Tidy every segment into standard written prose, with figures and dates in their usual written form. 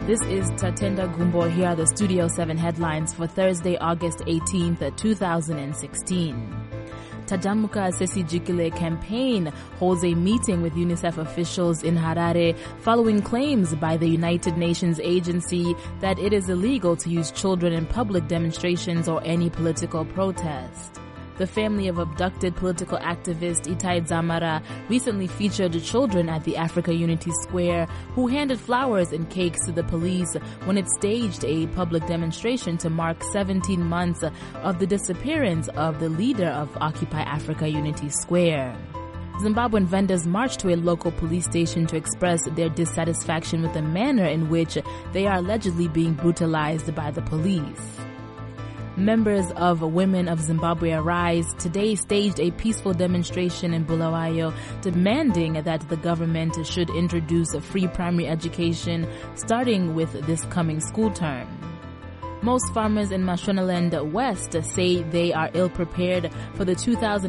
This is Tatenda Gumbo. Here are the Studio 7 headlines for Thursday, August 18th, 2016. Tadamuka Sesijikile campaign holds a meeting with UNICEF officials in Harare following claims by the United Nations agency that it is illegal to use children in public demonstrations or any political protest. The family of abducted political activist Itai Zamara recently featured children at the Africa Unity Square who handed flowers and cakes to the police when it staged a public demonstration to mark 17 months of the disappearance of the leader of Occupy Africa Unity Square. Zimbabwean vendors marched to a local police station to express their dissatisfaction with the manner in which they are allegedly being brutalized by the police. Members of Women of Zimbabwe Arise today staged a peaceful demonstration in Bulawayo demanding that the government should introduce a free primary education starting with this coming school term. Most farmers in Mashonaland West say they are ill-prepared for the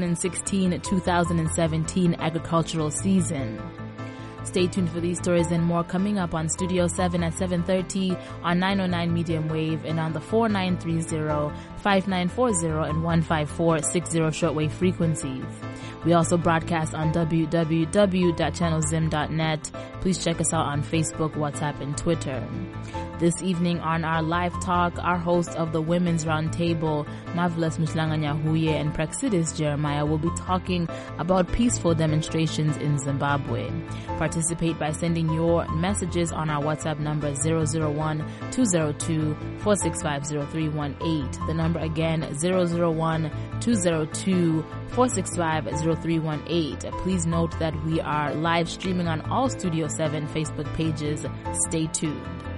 2016-2017 agricultural season. Stay tuned for these stories and more coming up on Studio 7 at 7:30 on 909 medium wave and on the 4930, 5940 and 15460 shortwave frequencies. We also broadcast on www.channelzim.net. Please check us out on Facebook, WhatsApp, and Twitter. This evening on our live talk, our host of the Women's Roundtable, Marvelous Mshlanga Nyahuye and Praxidis Jeremiah, will be talking about peaceful demonstrations in Zimbabwe. Participate by sending your messages on our WhatsApp number 001-202-465-0318. The number again, 001-202-465-0318. Please note that we are live streaming on all Studio 7 Facebook pages. Stay tuned.